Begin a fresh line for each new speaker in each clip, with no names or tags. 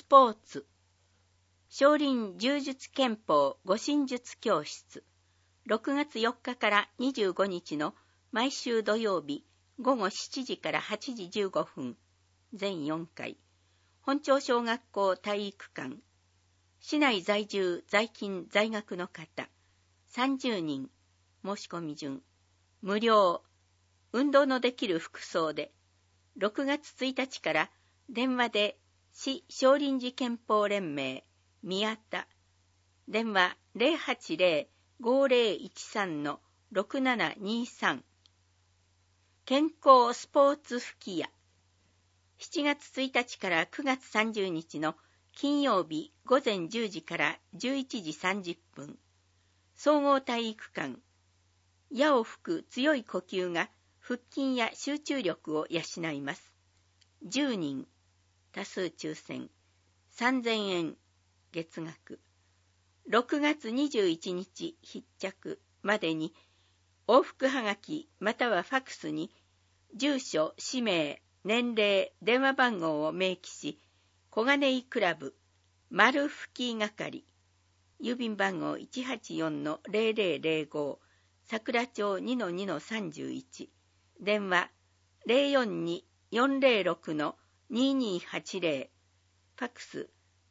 スポーツ、少林柔術拳法護身術教室、6月4日から25日の毎週土曜日午後7時から8時15分、全4回、本町小学校体育館、市内在住在勤在学の方、30人、申し込み順、無料、運動のできる服装で、6月1日から電話で市少林寺拳法連盟宮田、電話 080-5013-6723、健康スポーツ吹き矢、7月1日から9月30日の金曜日午前10時から11時30分、総合体育館、矢を吹く強い呼吸が腹筋や集中力を養います。10人、多数抽選、3000円、月額。6月21日必着までに、往復はがきまたはファクスに、住所、氏名、年齢、電話番号を明記し、小金井クラブ、丸吹き係、郵便番号 184-0005、桜町 2-2-31、電話 042-406-2280、ファクス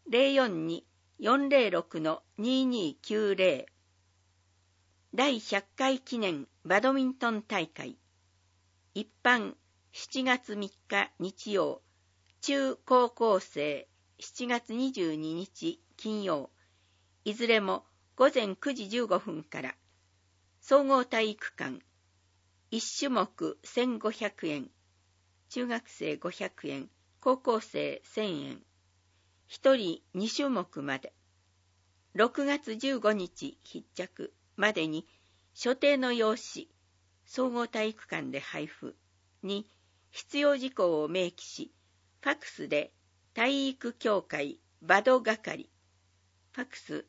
042-406-2290。第100回記念バドミントン大会、一般7月3日日曜、中高校生7月22日金曜、いずれも午前9時15分から、総合体育館、1種目1500円、中学生500円、高校生1000円、1人2種目まで、6月15日必着までに、所定の用紙、総合体育館で配布に、必要事項を明記し、ファクスで体育協会バド係、ファクス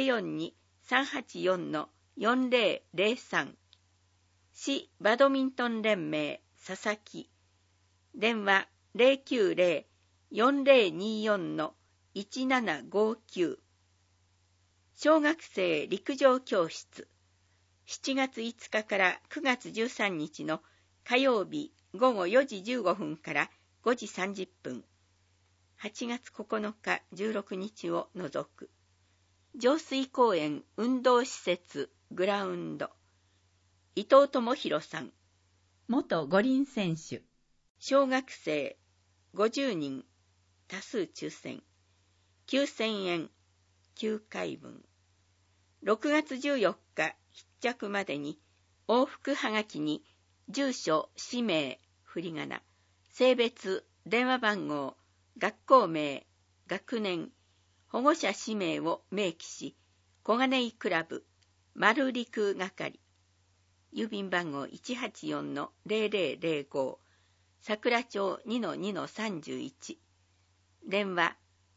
042-384-4003、市バドミントン連盟佐々木、電話 090-4024-1759、小学生陸上教室、7月5日から9月13日の火曜日午後4時15分から5時30分、8月9日16日を除く、上水公園運動施設グラウンド、伊藤智弘さん、元五輪選手、小学生50人、多数抽選、9000円、9回分。6月14日必着までに、往復はがきに、住所、氏名、振り仮名、性別、電話番号、学校名、学年、保護者氏名を明記し、小金井クラブ、丸陸係、郵便番号 184-0005、桜町 2-2-31、電話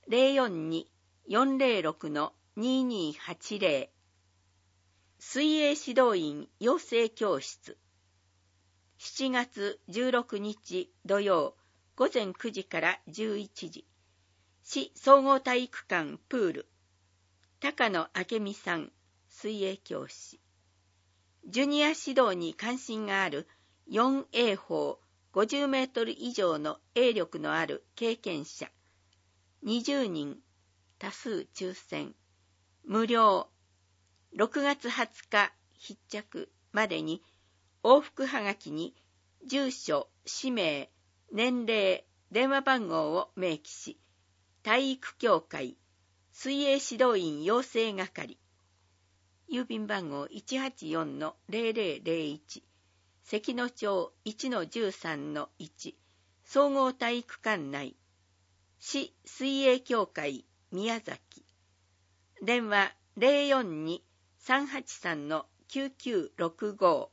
042-406-2280、水泳指導員養成教室、7月16日土曜午前9時から11時、市総合体育館プール、高野明美さん、水泳教師。ジュニア指導に関心がある 4A 法50メートル以上の泳力のある経験者、20人、多数抽選、無料、6月20日必着までに、往復はがきに、住所、氏名、年齢、電話番号を明記し、体育協会、水泳指導員養成係、郵便番号 184-0001、関野町 1-13-1、総合体育館内、市水泳協会宮崎、電話 042-383-9965、